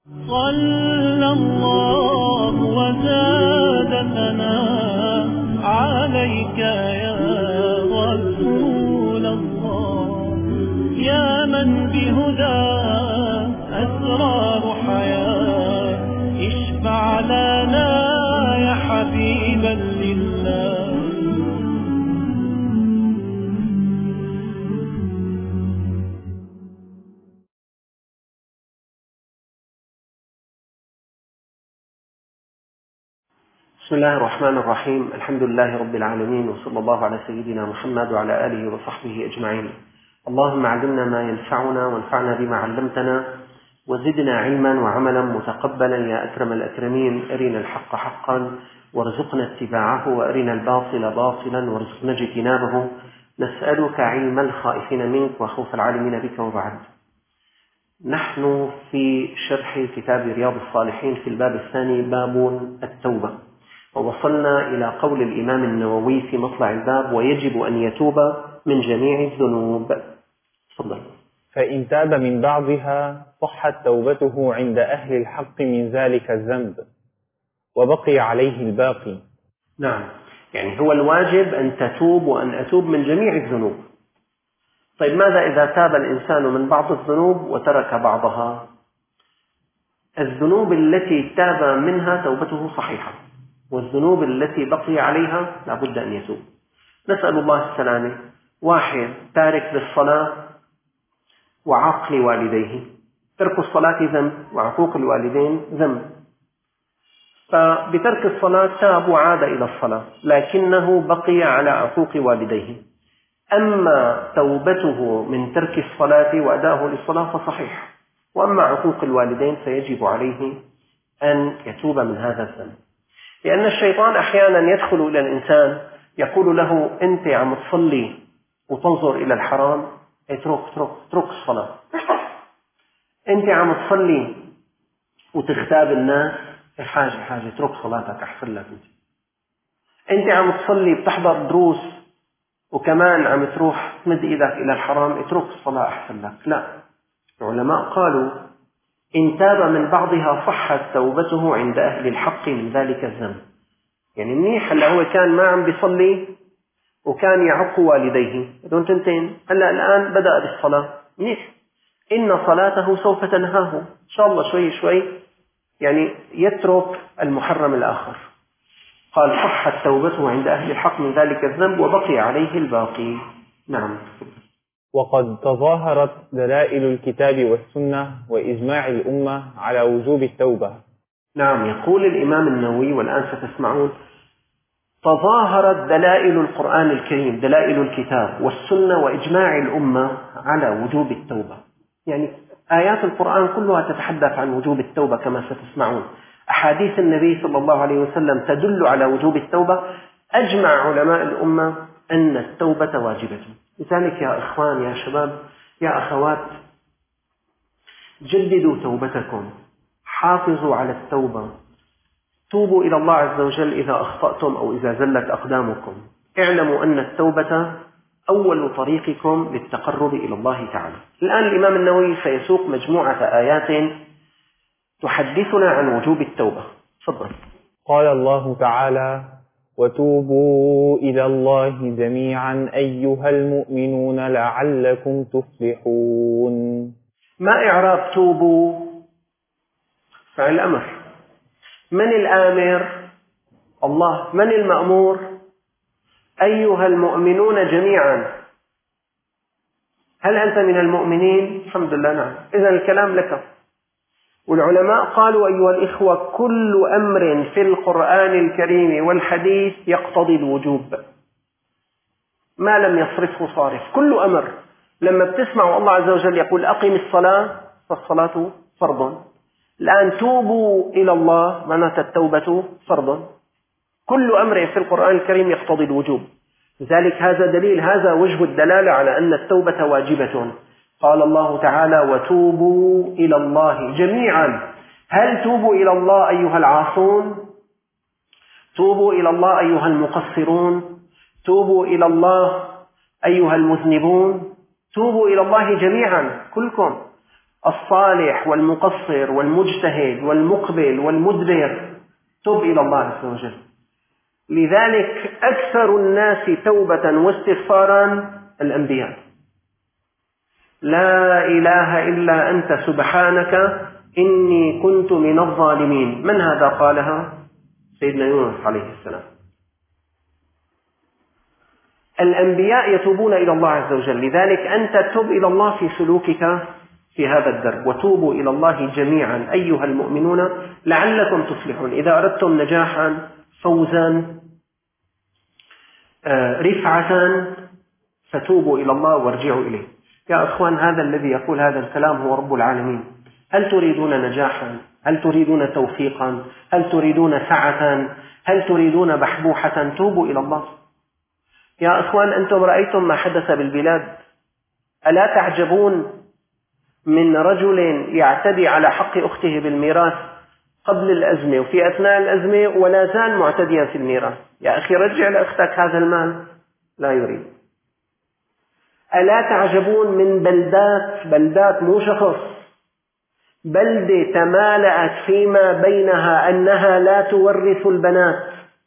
صلى الله وزاد ثناء عليك يا رسول الله، يا من بهدى أسرار حياة، اشفع لنا يا حبيبا لله. بسم الله الرحمن الرحيم. الحمد لله رب العالمين، وصلى الله على سيدنا محمد وعلى آله وصحبه أجمعين. اللهم علمنا ما ينفعنا وانفعنا بما علمتنا، وزدنا علما وعملا متقبلا يا أكرم الأكرمين. أرنا الحق حقا وارزقنا اتباعه، وأرنا الباطل باطلا وارزقنا اجتنابه. نسألك علم الخائفين منك وخوف العالمين بك. وبعد، نحن في شرح كتاب رياض الصالحين في الباب الثاني، باب التوبة، ووصلنا إلى قول الإمام النووي في مطلع الباب: ويجب أن يتوب من جميع الذنوب. تفضل. فإن تاب من بعضها صحت توبته عند أهل الحق من ذلك الذنب، وبقي عليه الباقي. نعم، يعني هو الواجب أن تتوب وأن أتوب من جميع الذنوب. طيب، ماذا إذا تاب الإنسان من بعض الذنوب وترك بعضها؟ الذنوب التي تاب منها توبته صحيحة، والذنوب التي بقي عليها لابد أن يتوب. نسأل الله السلامة. واحد تارك للصلاة وعاق لوالديه، ترك الصلاة ذنب وعقوق الوالدين ذنب، فبترك الصلاة تاب وعاد إلى الصلاة، لكنه بقي على عقوق والديه. أما توبته من ترك الصلاة وأداه للصلاة فصحيح، وأما عقوق الوالدين فيجب عليه أن يتوب من هذا الذنب. لأن الشيطان أحيانا يدخل إلى الإنسان يقول له: أنت عم تصلي وتنظر إلى الحرام، اترك الصلاة. أنت عم تصلي وتغتاب الناس، حاجة اترك صلاتك أحسن لك. أنت عم تصلي بتحضر دروس وكمان عم تروح تمد إيدك إلى الحرام، اترك الصلاة أحسن لك. لا، العلماء قالوا: إن تاب من بعضها صحت توبته عند أهل الحق من ذلك الذنب. يعني منيح، هلا هو كان ما عم بيصلي وكان يعق والديه، هذول تنتين، هلا الآن بدأ بالصلاة، منيح، إن صلاته سوف تنهاه إن شاء الله شوي شوي، يعني يترك المحرم الآخر. قال: صحت توبته عند أهل الحق من ذلك الذنب، وبقي عليه الباقي. نعم. وقد تظاهرت دلائل الكتاب والسنة وإجماع الأمة على وجوب التوبة. نعم، يقول الإمام النووي، والآن ستسمعون: تظاهرت دلائل القرآن الكريم، دلائل الكتاب والسنة وإجماع الأمة على وجوب التوبة. يعني آيات القرآن كلها تتحدث عن وجوب التوبة كما ستسمعون. أحاديث النبي صلى الله عليه وسلم تدل على وجوب التوبة. أجمع علماء الأمة أن التوبة واجبة. لذلك يا إخوان، يا شباب، يا أخوات، جددوا توبتكم، حافظوا على التوبة، توبوا إلى الله عز وجل إذا أخطأتم أو إذا زلت أقدامكم. اعلموا أن التوبة أول طريقكم للتقرب إلى الله تعالى. الآن الإمام النووي سيسوق مجموعة آيات تحدثنا عن وجوب التوبة. تفضل. قال الله تعالى: وتوبوا إلى الله جميعا أيها المؤمنون لعلكم تفلحون. ما إعراب توبوا؟ فعل أمر. من الآمر؟ الله. من المأمور؟ أيها المؤمنون جميعا. هل أنت من المؤمنين؟ الحمد لله، نعم. إذن الكلام لك. والعلماء قالوا: أيها الإخوة، كل أمر في القرآن الكريم والحديث يقتضي الوجوب ما لم يصرفه صارف. كل أمر، لما بتسمعوا الله عز وجل يقول: أقم الصلاة، فالصلاة فرض. الآن توبوا إلى الله، معناتها التوبة فرض. كل أمر في القرآن الكريم يقتضي الوجوب. لذلك هذا دليل، هذا وجه الدلالة على أن التوبة واجبة. قال الله تعالى: وتوبوا إلى الله جميعا. هل توبوا إلى الله أيها العاصون؟ توبوا إلى الله أيها المقصرون؟ توبوا إلى الله أيها المذنبون؟ توبوا إلى الله جميعا كلكم. الصالح والمقصر والمجتهد والمقبل والمدبر، تب إلى الله عز وجل. لذلك أكثر الناس توبة واستغفارا الأنبياء. لا إله إلا أنت سبحانك إني كنت من الظالمين. من هذا قالها؟ سيدنا يونس عليه السلام. الأنبياء يتوبون إلى الله عز وجل. لذلك أنت تب إلى الله في سلوكك في هذا الدرب. وتوبوا إلى الله جميعا أيها المؤمنون لعلكم تفلحون. إذا أردتم نجاحا، فوزا، رفعة، فتوبوا إلى الله وارجعوا إليه. يا أخوان، هذا الذي يقول هذا الكلام هو رب العالمين. هل تريدون نجاحا؟ هل تريدون توفيقا؟ هل تريدون سعة؟ هل تريدون بحبوحة؟ توبوا إلى الله. يا أخوان، أنتم رأيتم ما حدث بالبلاد. ألا تعجبون من رجل يعتدي على حق أخته بالميراث قبل الأزمة وفي أثناء الأزمة ولا زال معتديا في الميراث؟ يا أخي، رجع لأختك هذا المال. لا يريد. ألا تعجبون من بلدات مو شخص، بلدة تمالأت فيما بينها أنها لا تورث البنات.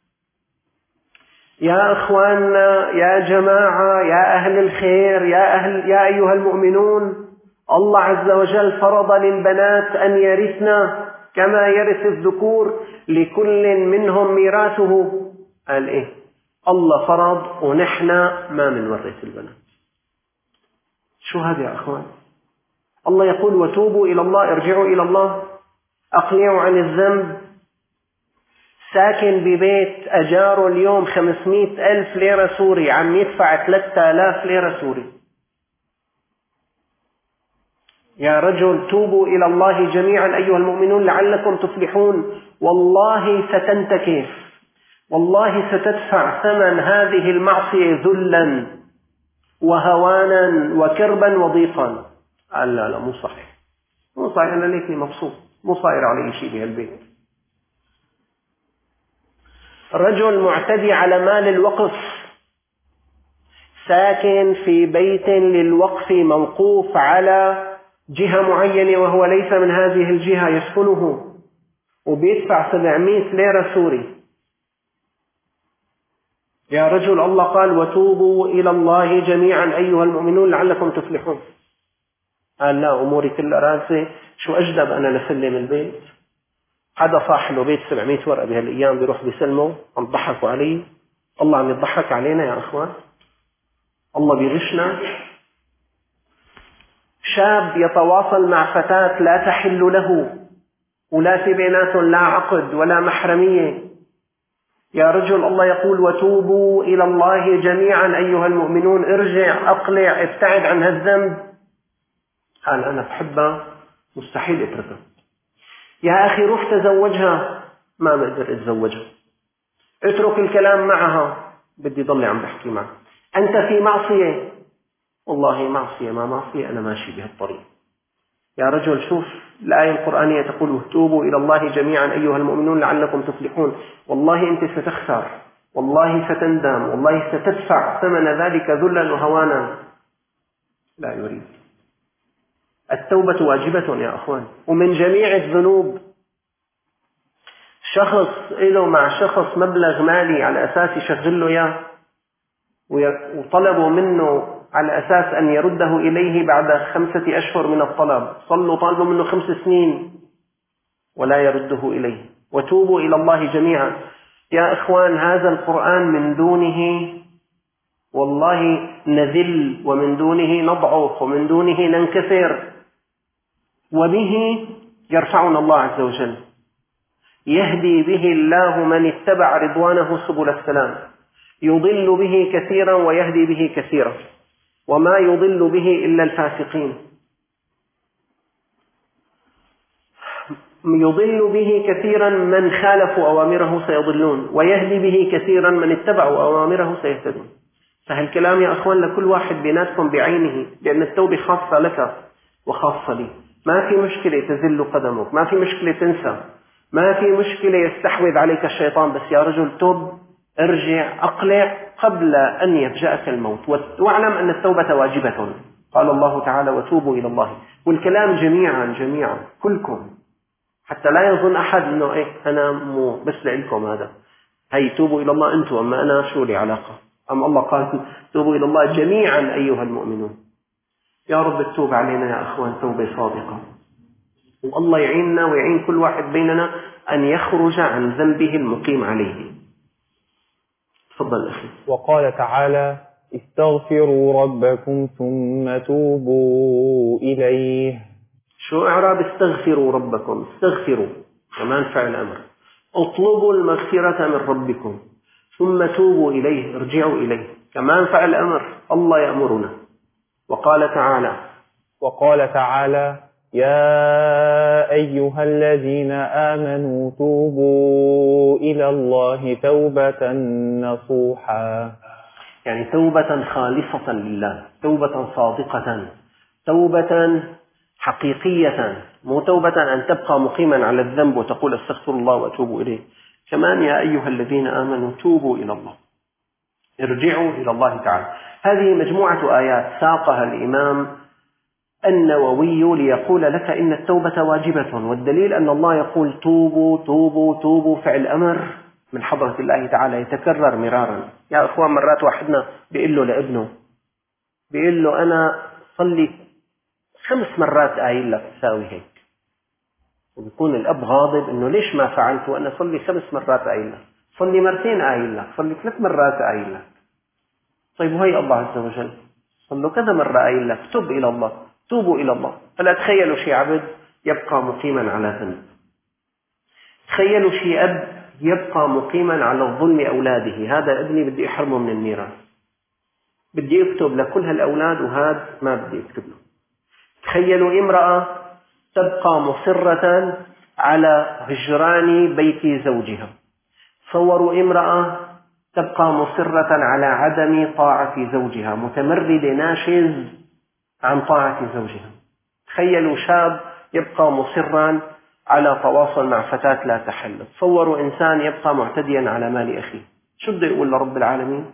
يا أخواننا، يا جماعة، يا أهل الخير، يا أيها المؤمنون، الله عز وجل فرض للبنات أن يرثنا كما يرث الذكور، لكل منهم ميراثه. قال إيه؟ الله فرض ونحن ما منورث البنات. شو هذا يا أخوان؟ الله يقول وتوبوا إلى الله، ارجعوا إلى الله، أقلعوا عن الذنب. ساكن ببيت أجاره اليوم 500,000 ليرة سوري، عم يدفع 3000 ليرة سوري. يا رجل، توبوا إلى الله جميعا أيها المؤمنون لعلكم تفلحون. والله ستنتكس، والله ستدفع ثمن هذه المعصية ذلا وهوانا وكربا وضيقا. قال لا مو صحيح، مو صحيح، أنا ليكني مبسوط، مو صاير علي شيء بهالبيت. رجل معتدي على مال الوقف، ساكن في بيت للوقف موقوف على جهة معينة وهو ليس من هذه الجهة يسكنه، وبيدفع 700 ليرة سوري. يا رجل، الله قال وتوبوا إلى الله جميعا أيها المؤمنون لعلكم تفلحون. قال لا، أموري كلها راسي، شو أجدب أنا لسلم البيت؟ حدا صاح له بيت 700 ورقة بهالأيام بيروح بيسلمه، عم يضحكوا عليه. الله عم يضحك علينا يا أخوان، الله بيغشنا. شاب يتواصل مع فتاة لا تحل له، ولا في بيناتهم لا عقد ولا محرمية. يا رجل، الله يقول وتوبوا إلى الله جميعا أيها المؤمنون، ارجع، أقلع، ابتعد عن هالذنب. قال أنا بحبها، مستحيل اتركها. يا أخي، روح تزوجها. ما بقدر اتزوجها. اترك الكلام معها، بدي ضلي عم بحكي معها. أنت في معصية. والله معصية ما معصية، أنا ماشي بهالطريق. يا رجل، شوف الآية القرآنية تقول توبوا إلى الله جميعا أيها المؤمنون لعلكم تفلحون. والله أنت ستخسر، والله ستندم، والله ستدفع ثمن ذلك ذلا وهوانا. لا يريد. التوبة واجبة يا أخوان، ومن جميع الذنوب. شخص له مع شخص مبلغ مالي على أساس يشغل له إياه، وطلبوا منه على أساس أن يرده إليه بعد 5 أشهر من الطلب. طالبوا منه 5 سنين ولا يرده إليه. وتوبوا إلى الله جميعا. يا إخوان، هذا القرآن من دونه والله نذل، ومن دونه نضعف، ومن دونه ننكسر، وبه يرفعنا الله عز وجل. يهدي به الله من اتبع رضوانه سبل السلام، يضل به كثيرا ويهدي به كثيرا، وما يضل به إلا الفاسقين. يضل به كثيرا من خالفوا أوامره سيضلون، ويهدي به كثيرا من اتبعوا أوامره سيهتدون. فهالكلام يا أخوان لكل واحد بيناتكم بعينه، لأن التوبة خاصة لك وخاصة لي. ما في مشكلة تزل قدمك، ما في مشكلة تنسى، ما في مشكلة يستحوذ عليك الشيطان، بس يا رجل توب، ارجع، أقلع قبل أن يفجأك الموت. واعلم أن التوبة واجبة. قال الله تعالى وتوبوا إلى الله، والكلام جميعا كلكم، حتى لا يظن أحد أنه أنا مو بس لإلكم هذا، هي توبوا إلى الله أنتم، أما أنا شو لي علاقة. أما الله قال توبوا إلى الله جميعا أيها المؤمنون. يا رب التوب علينا يا أخوان توبة صادقة، والله يعيننا ويعين كل واحد بيننا أن يخرج عن ذنبه المقيم عليه. تفضل أخي. وقال تعالى استغفروا ربكم ثم توبوا إليه. شو إعراب استغفروا ربكم؟ استغفروا كمان فعل أمر، اطلبوا المغفرة من ربكم ثم توبوا إليه، ارجعوا إليه، كمان فعل أمر، الله يأمرنا. وقال تعالى يا أيها الذين آمنوا توبوا إلى الله توبة نصوحا، يعني توبة خالصة لله، توبة صادقة، توبة حقيقية، مو توبة أن تبقى مقيما على الذنب وتقول استغفر الله وأتوب إليه. كمان يا أيها الذين آمنوا توبوا إلى الله، ارجعوا إلى الله تعالى. هذه مجموعة آيات ساقها الإمام النووي ليقول لك إن التوبة واجبة، والدليل أن الله يقول توبوا توبوا توبوا، فعل أمر من حضرة الله تعالى يتكرر مرارا. يا أخوان مرات واحدنا بيقول له لابنه، بيقول له أنا صلي 5 مرات قايل لك تساوي هيك، وبيكون الأب غاضب إنه ليش ما فعلت وأنا صلي 5 مرات قايل لك، صلي 2 مرات قايل لك، صلي 3 مرات قايل لك. طيب وهي الله عز وجل صلوا كذا مرة قايل لك تب إلى الله، توبوا إلى الله. فلا تخيلوا شيء عبد يبقى مقيما على ذنب، تخيلوا شيء أب يبقى مقيما على الظلم أولاده، هذا ابني بدي أحرمه من الميراث، بدي أكتب لكل هالأولاد وهذا ما بدي أكتب له. تخيلوا امرأة تبقى مصرة على هجران بيت زوجها، صوروا امرأة تبقى مصرة على عدم طاعة زوجها، متمرد ناشز عن طاعة زوجها. تخيلوا شاب يبقى مصرا على تواصل مع فتاة لا تحل، تصوروا إنسان يبقى معتديا على مال أخيه، شو بده يقول لرب العالمين؟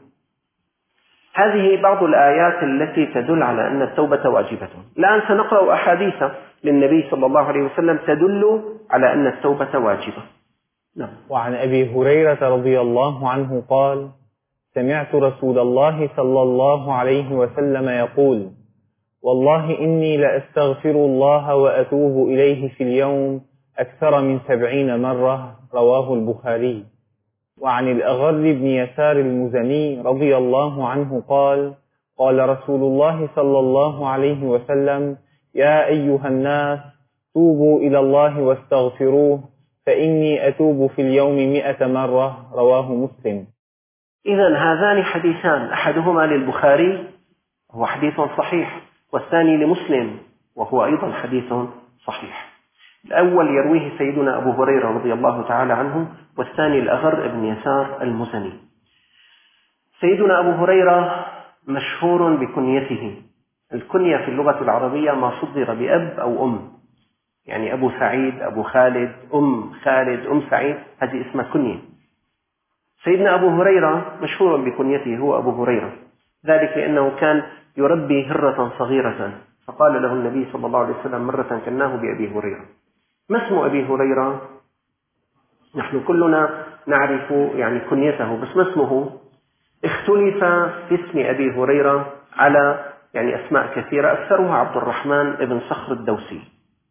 هذه بعض الآيات التي تدل على أن التوبة واجبة. الآن سنقرأ أحاديث للنبي صلى الله عليه وسلم تدل على أن التوبة واجبة. نعم. وعن أبي هريرة رضي الله عنه قال سمعت رسول الله صلى الله عليه وسلم يقول والله إني لأستغفر الله وأتوب إليه في اليوم أكثر من 70 مرة، رواه البخاري. وعن الأغر بن يسار المزني رضي الله عنه قال قال رسول الله صلى الله عليه وسلم يا أيها الناس توبوا إلى الله واستغفروه فإني أتوب في اليوم 100 مرة، رواه مسلم. إذن هذان حديثان، أحدهما للبخاري هو حديث صحيح، والثاني لمسلم وهو أيضا حديث صحيح. الأول يرويه سيدنا أبو هريرة رضي الله تعالى عنه، والثاني الأغر بن يسار المزني. سيدنا أبو هريرة مشهور بكنيته، الكنية في اللغة العربية ما صدر بأب أو أم، يعني أبو سعيد، أبو خالد، أم خالد، أم سعيد، هذه اسمها كنية. سيدنا أبو هريرة مشهور بكنيته، هو أبو هريرة، ذلك لأنه كان يربي هرة صغيرة، فقال له النبي صلى الله عليه وسلم مرة كناه بأبي هريرة. ما اسم أبي هريرة؟ نحن كلنا نعرف يعني كنيته، بس ما اسمه؟ اختلف في اسم أبي هريرة على يعني أسماء كثيرة، أكثرها عبد الرحمن بن صخر الدوسي.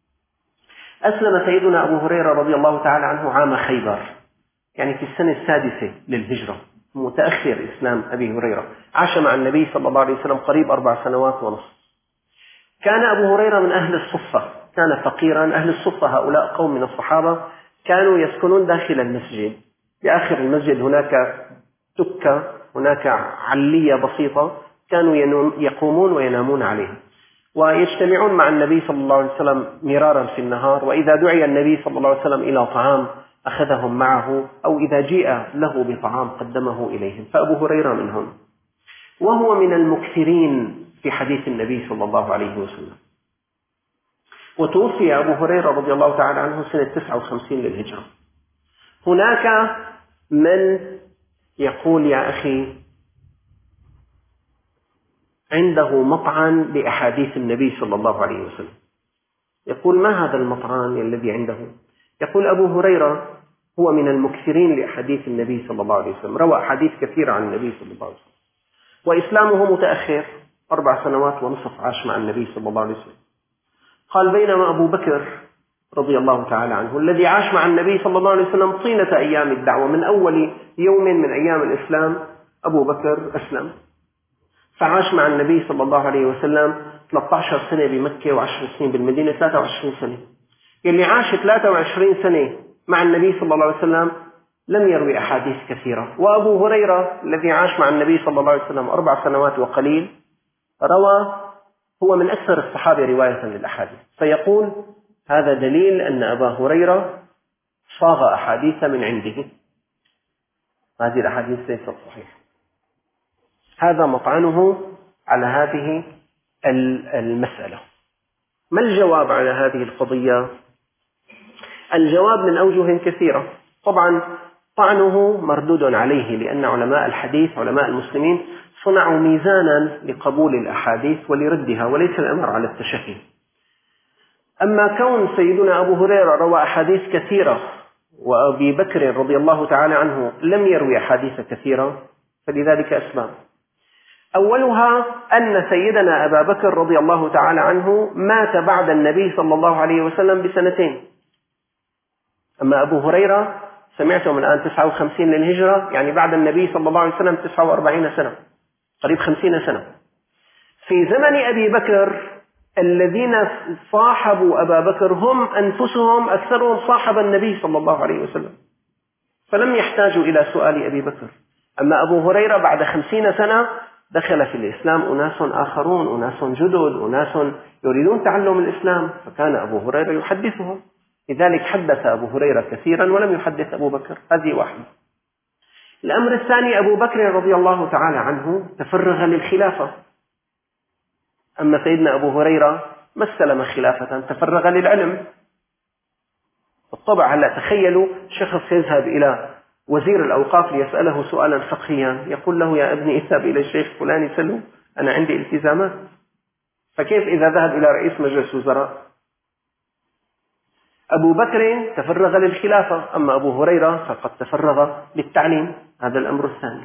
أسلم سيدنا أبو هريرة رضي الله تعالى عنه عام خيبر، يعني في السنة 6 للهجرة، متأخر إسلام أبي هريرة، عاش مع النبي صلى الله عليه وسلم قريب 4 سنوات ونصف. كان أبو هريرة من أهل الصفة، كان فقيرا. أهل الصفة هؤلاء قوم من الصحابة كانوا يسكنون داخل المسجد، بآخر المسجد هناك تكة، هناك علية بسيطة كانوا يقومون وينامون عليها، ويجتمعون مع النبي صلى الله عليه وسلم مرارا في النهار، وإذا دعي النبي صلى الله عليه وسلم إلى طعام أخذهم معه، أو إذا جيء له بطعام قدمه إليهم، فأبو هريرة منهم، وهو من المكثرين في حديث النبي صلى الله عليه وسلم. وتوفي أبو هريرة رضي الله تعالى عنه سنة 59 للهجرة. هناك من يقول يا أخي عنده مطعن لأحاديث النبي صلى الله عليه وسلم. يقول: ما هذا المطعن الذي عنده؟ يقول: أبو هريرة هو من المكثرين لأحاديث النبي صلى الله عليه وسلم، روى أحاديث كثيرة عن النبي صلى الله عليه وسلم، وإسلامه متأخر، 4 سنوات ونصف عاش مع النبي صلى الله عليه وسلم. قال: بينما أبو بكر رضي الله تعالى عنه الذي عاش مع النبي صلى الله عليه وسلم طيلة أيام الدعوة، من أول يوم من أيام الإسلام أبو بكر أسلم، فعاش مع النبي صلى الله عليه وسلم 13 سنة بمكة و10 سنين بالمدينة، 23 سنة. يلي عاش 23 سنة مع النبي صلى الله عليه وسلم لم يروي أحاديث كثيرة. وأبو هريرة الذي عاش مع النبي صلى الله عليه وسلم 4 سنوات وقليل روى، هو من أكثر الصحابة رواية للأحاديث. فيقول: هذا دليل أن أبا هريرة صاغ أحاديث من عنده، هذه الأحاديث ليست صحيحة. هذا مطعنه على هذه المسألة. ما الجواب على هذه القضية؟ الجواب من أوجه كثيرة. طبعا طعنه مردود عليه، لأن علماء الحديث علماء المسلمين صنعوا ميزانا لقبول الأحاديث ولردها، وليس الأمر على التشهي. أما كون سيدنا أبو هريرة روى أحاديث كثيرة وأبي بكر رضي الله تعالى عنه لم يروي أحاديث كثيرة، فلذلك أسباب. أولها أن سيدنا أبا بكر رضي الله تعالى عنه مات بعد النبي صلى الله عليه وسلم ب2 سنين. أما أبو هريرة سمعتم الآن 59 للهجرة، يعني بعد النبي صلى الله عليه وسلم 49 سنة، قريب 50 سنة. في زمن أبي بكر الذين صاحبوا أبا بكر هم أنفسهم أكثرهم صاحب النبي صلى الله عليه وسلم، فلم يحتاجوا إلى سؤال أبي بكر. أما أبو هريرة بعد 50 سنة دخل في الإسلام أناس آخرون، أناس جدد، أناس يريدون تعلم الإسلام، فكان أبو هريرة يحدثهم، لذلك حدث أبو هريرة كثيرا ولم يحدث أبو بكر. هذه واحدة. الأمر الثاني: أبو بكر رضي الله تعالى عنه تفرغ للخلافة، أما سيدنا أبو هريرة ما استلم خلافة، تفرغ للعلم. بالطبع هلا تخيلوا شخص يذهب إلى وزير الأوقاف ليسأله سؤالا فقهيا، يقول له: يا ابني اذهب إلى الشيخ فلان سله، أنا عندي التزامات. فكيف إذا ذهب إلى رئيس مجلس وزراء؟ أبو بكر تفرغ للخلافة، أما أبو هريرة فقد تفرغ للتعليم. هذا الأمر الثاني.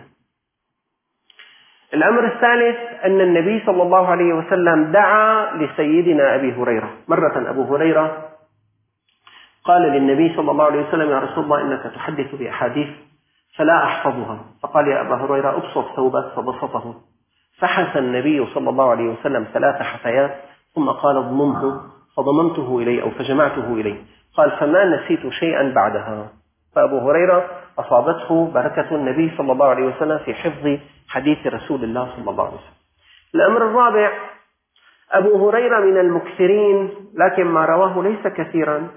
الأمر الثالث أن النبي صلى الله عليه وسلم دعا لسيدنا أبي هريرة. مرة أبو هريرة قال للنبي صلى الله عليه وسلم: يا رسول الله إنك تحدث بأحاديث فلا أحفظها. فقال: يا أبا هريرة أبسط ثوبك، فبسطه، فحث النبي صلى الله عليه وسلم 3 حثيات، ثم قال: اضممه، فضممته إليه أو فجمعته إليه. قال: فما نسيت شيئا بعدها. فأبو هريرة أصابته بركة النبي صلى الله عليه وسلم في حفظ حديث رسول الله صلى الله عليه وسلم. الأمر الرابع: أبو هريرة من المكثرين، لكن ما رواه ليس كثيرا.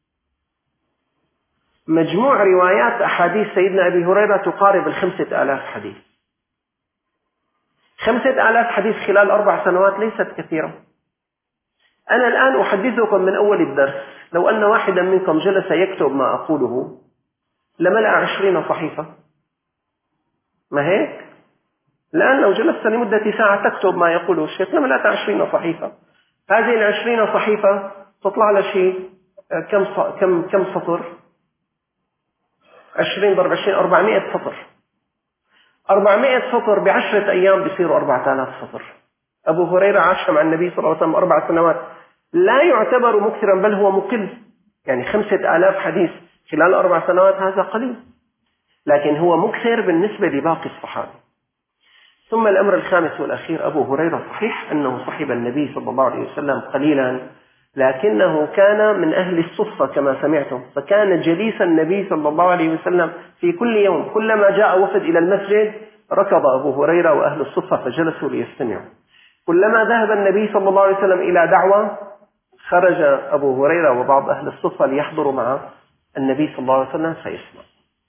مجموع روايات أحاديث سيدنا أبي هريرة تقارب 5000 حديث. 5000 حديث خلال 4 سنوات ليست كثيرة. أنا الآن أحدثكم من أول الدرس، لو أن واحدا منكم جلس يكتب ما أقوله لملأ 20 صحيفة، ما هيك؟ الآن لو جلست لمدة ساعة تكتب ما يقوله الشيخ لملأت 20 صحيفة. هذه 20 صحيفة تطلع لشيء كم سطر؟ 20 ضرب 20 400 سطر. 400 سطر ب10 أيام بيصيروا 4000 سطر. أبو هريرة عاش مع النبي صلى الله عليه وسلم 4 سنوات، لا يعتبر مكثرا بل هو مقل، يعني 5000 حديث خلال 4 سنوات هذا قليل، لكن هو مكثر بالنسبة لباقي الصحابة. ثم الأمر الخامس والأخير: أبو هريرة صحيح أنه صحب النبي صلى الله عليه وسلم قليلا، لكنه كان من أهل الصفة كما سمعتم، فكان جليس النبي صلى الله عليه وسلم في كل يوم، كلما جاء وفد إلى المسجد ركض أبو هريرة وأهل الصفة فجلسوا ليستمعوا. كلما ذهب النبي صلى الله عليه وسلم إلى دعوة خرج أبو هريرة وبعض أهل الصفة ليحضروا مع النبي صلى الله عليه وسلم فيسمع.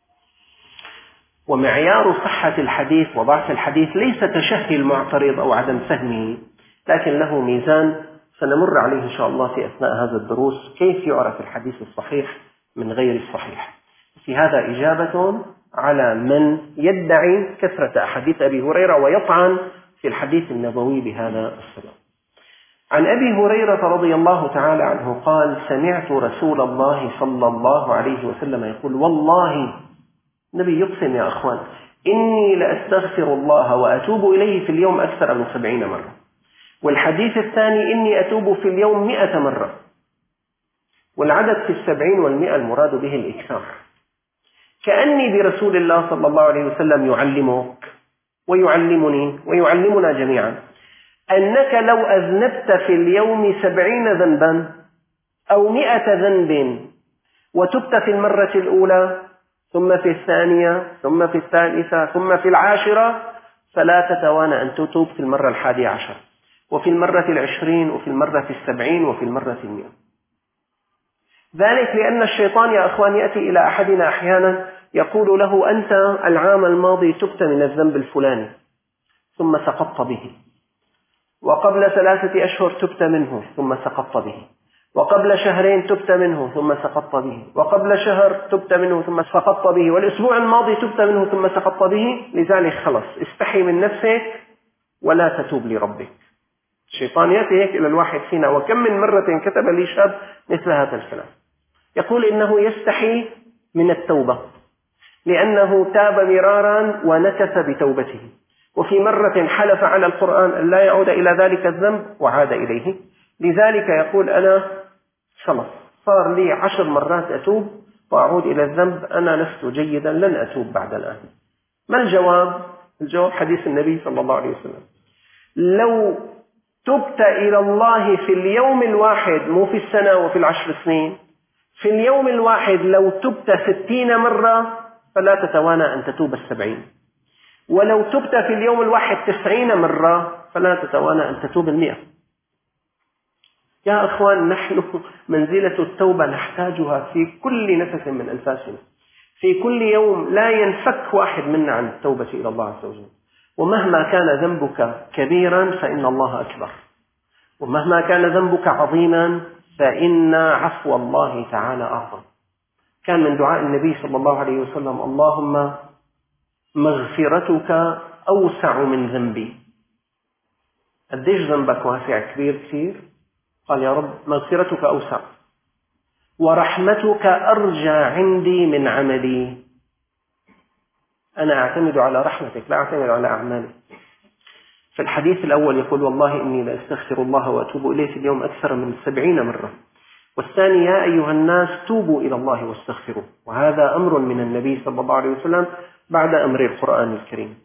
ومعيار صحة الحديث وضعف الحديث ليس تشهي المعترض أو عدم فهمه، لكن له ميزان سنمر عليه إن شاء الله في أثناء هذا الدروس، كيف يعرف الحديث الصحيح من غير الصحيح. في هذا إجابة على من يدعي كثرة أحاديث أبي هريرة ويطعن في الحديث النبوي بهذا السبب. عن أبي هريرة رضي الله تعالى عنه قال: سمعت رسول الله صلى الله عليه وسلم يقول: والله، النبي يقسم يا أخوان، إني لأستغفر الله وأتوب إليه في اليوم أكثر من 70 مرة. والحديث الثاني: إني أتوب في اليوم 100 مرة. والعدد في 70 و100 المراد به الإكثار. كأني برسول الله صلى الله عليه وسلم يعلمك ويعلمني ويعلمنا جميعا أنك لو أذنبت في اليوم 70 ذنبا أو 100 ذنب وتبت في المرة الأولى ثم في الثانية ثم في الثالثة ثم في العاشرة، فلا تتوانى أن تتوب في المرة 11 وفي المرة 20 وفي المرة 70 وفي المرة 100. ذلك لأن الشيطان يا أخوان يأتي إلى أحدنا أحيانا يقول له: أنت العام الماضي تبت من الذنب الفلاني ثم سقطت به، وقبل 3 أشهر تبت منه ثم سقطت به، وقبل شهرين تبت منه ثم سقطت به، وقبل شهر تبت منه ثم سقطت به، والأسبوع الماضي تبت منه ثم سقطت به. لذلك خلص، استحي من نفسك ولا تتوب لربك. الشيطان يأتي هيك إلى الواحد فينا. وكم من مرة كتب لي شاب مثل هذا الكلام، يقول إنه يستحي من التوبة لأنه تاب مرارا ونكث بتوبته، وفي مرة حلف على القرآن أن لا يعود إلى ذلك الذنب وعاد إليه. لذلك يقول: أنا خلص صار لي 10 مرات أتوب وأعود إلى الذنب، أنا لست جيدا، لن أتوب بعد الآن. ما الجواب؟ الجواب حديث النبي صلى الله عليه وسلم: لو تبت إلى الله في اليوم الواحد، مو في السنة وفي ال10 سنين، في اليوم الواحد لو تبت 60 مرة فلا تتوانى أن تتوب 70، ولو تبت في اليوم الواحد 90 مرة فلا تتوانى أن تتوب 100. يا أخوان، نحن منزلة التوبة نحتاجها في كل نفس من أنفاسنا، في كل يوم لا ينفك واحد منا عن التوبة إلى الله عز وجل. ومهما كان ذنبك كبيرا فإن الله أكبر، ومهما كان ذنبك عظيما فإن عفو الله تعالى أعظم. كان من دعاء النبي صلى الله عليه وسلم: اللهم مغفرتك أوسع من ذنبي. قديش ذنبك واسع كبير كثير؟ قال: يا رب مغفرتك أوسع، ورحمتك أرجى عندي من عملي. أنا أعتمد على رحمتك لا أعتمد على أعمالي. في الحديث الأول يقول: والله إني لأستغفر الله وأتوب إليه في اليوم أكثر من 70 مرة. والثاني: يا أيها الناس توبوا إلى الله واستغفروا. وهذا أمر من النبي صلى الله عليه وسلم بعد أمر القرآن الكريم.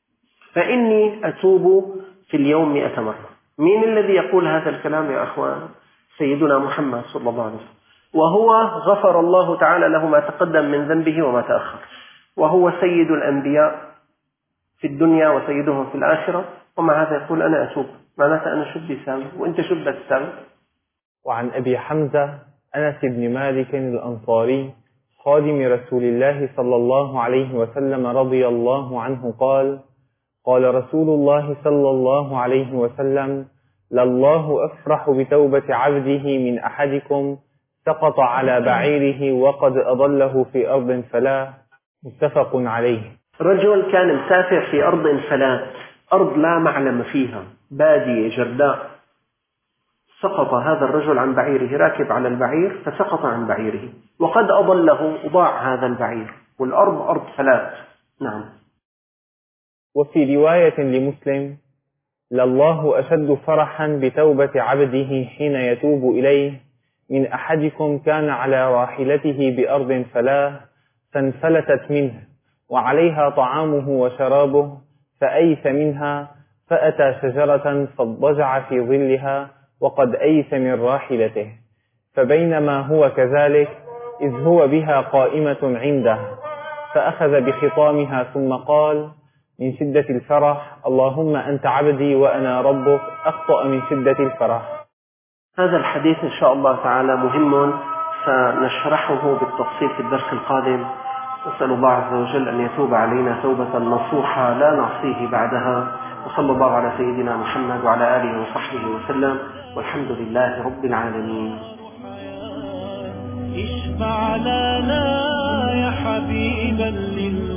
فإني أتوب في اليوم 100 مرة. مين الذي يقول هذا الكلام يا أخوان؟ سيدنا محمد صلى الله عليه وسلم، وهو غفر الله تعالى له ما تقدم من ذنبه وما تأخر، وهو سيد الأنبياء في الدنيا وسيدهم في الآخرة، ومع هذا يقول: أنا أتوب. معناتها أنا شو بدي أساوي وأنت شو بدك تساوي؟ وعن أبي حمزة أنس بن مالك الأنصاري خادم رسول الله صلى الله عليه وسلم رضي الله عنه قال: قال رسول الله صلى الله عليه وسلم: لله أفرح بتوبة عبده من أحدكم سقط على بعيره وقد أضله في أرض فلا. متفق عليه. رجل كان مسافر في أرض فلات، أرض لا معلم فيها، بادية جرداء. سقط هذا الرجل عن بعيره، راكب على البعير فسقط عن بعيره وقد أضله وضاع هذا البعير، والأرض أرض فلات. نعم. وفي رواية لمسلم: لله أشد فرحا بتوبة عبده حين يتوب إليه من أحدكم كان على راحلته بأرض فلاه فانفلتت منه وعليها طعامه وشرابه فأيس منها فأتى شجرة فاضطجع في ظلها وقد أيس من راحلته، فبينما هو كذلك إذ هو بها قائمة عنده فأخذ بخطامها ثم قال من شدة الفرح: اللهم أنت عبدي وأنا ربك، أخطأ من شدة الفرح. هذا الحديث إن شاء الله تعالى مهم، سنشرحه بالتفصيل في الدرس القادم. نسأل الله عز وجل أن يتوب علينا توبة نصوحة لا نعصيه بعدها. وصلى الله على سيدنا محمد وعلى آله وصحبه وسلم، والحمد لله رب العالمين. اشفع لنا يا حبيبا لله.